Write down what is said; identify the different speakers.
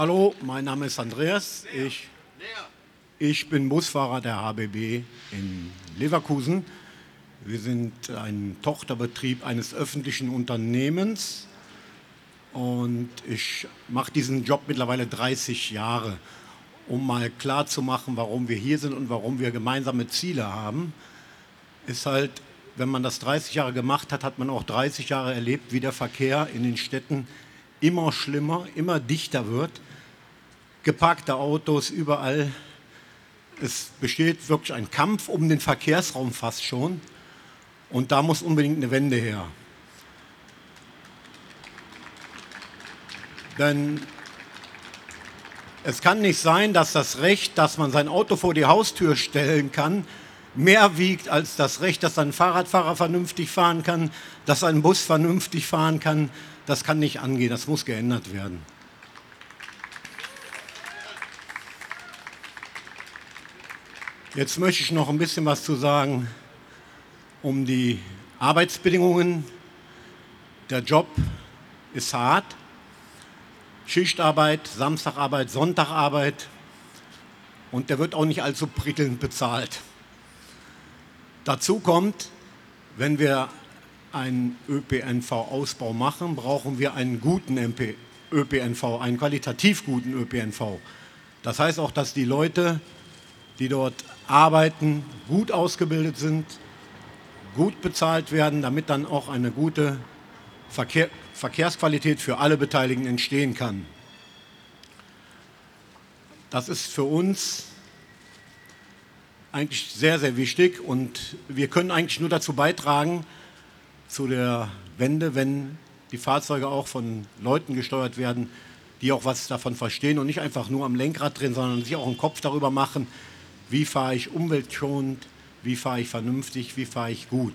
Speaker 1: Hallo, mein Name ist Andreas. Ich bin Busfahrer der HBB in Leverkusen. Wir sind ein Tochterbetrieb eines öffentlichen Unternehmens und ich mache diesen Job mittlerweile 30 Jahre, um mal klarzumachen, warum wir hier sind und warum wir gemeinsame Ziele haben. Ist halt, wenn man das 30 Jahre gemacht hat, hat man auch 30 Jahre erlebt, wie der Verkehr in den Städten immer schlimmer, immer dichter wird. Geparkte Autos überall. Es besteht wirklich ein Kampf um den Verkehrsraum fast schon. Und da muss unbedingt eine Wende her. Denn es kann nicht sein, dass das Recht, dass man sein Auto vor die Haustür stellen kann, mehr wiegt als das Recht, dass ein Fahrradfahrer vernünftig fahren kann, dass ein Bus vernünftig fahren kann. Das kann nicht angehen, das muss geändert werden. Jetzt möchte ich noch ein bisschen was zu sagen um die Arbeitsbedingungen. Der Job ist hart. Schichtarbeit, Samstagarbeit, Sonntagarbeit und der wird auch nicht allzu prickelnd bezahlt. Dazu kommt, wenn wir einen ÖPNV-Ausbau machen, brauchen wir einen guten ÖPNV, einen qualitativ guten ÖPNV. Das heißt auch, dass die Leute, die dort arbeiten, gut ausgebildet sind, gut bezahlt werden, damit dann auch eine gute Verkehrsqualität für alle Beteiligten entstehen kann. Das ist für uns eigentlich sehr, sehr wichtig und wir können eigentlich nur dazu beitragen, zu der Wende, wenn die Fahrzeuge auch von Leuten gesteuert werden, die auch was davon verstehen und nicht einfach nur am Lenkrad drehen, sondern sich auch einen Kopf darüber machen, wie fahre ich umweltschonend, wie fahre ich vernünftig, wie fahre ich gut.